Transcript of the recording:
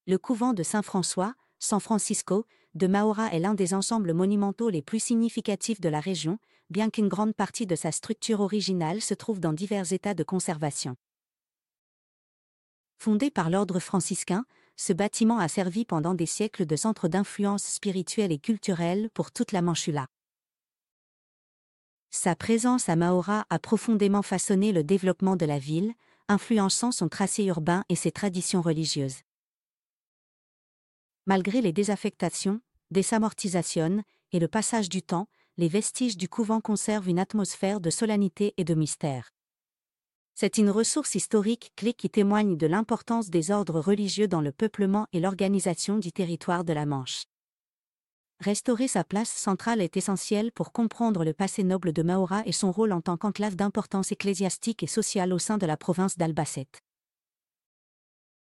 Le couvent de Saint-François, San Francisco, de Maura est l'un des ensembles monumentaux les plus significatifs de la région, bien qu'une grande partie de sa structure originale se trouve dans divers états de conservation. Fondé par l'ordre franciscain, ce bâtiment a servi pendant des siècles de centre d'influence spirituelle et culturelle pour toute la Manchula. Sa présence à Maura a profondément façonné le développement de la ville, influençant son tracé urbain et ses traditions religieuses. Malgré les désaffectations, désamortisations et le passage du temps, les vestiges du couvent conservent une atmosphère de solennité et de mystère. C'est une ressource historique clé qui témoigne de l'importance des ordres religieux dans le peuplement et l'organisation du territoire de la Manche. Restaurer sa place centrale est essentiel pour comprendre le passé noble de Maura et son rôle en tant qu'enclave d'importance ecclésiastique et sociale au sein de la province d'Albacete.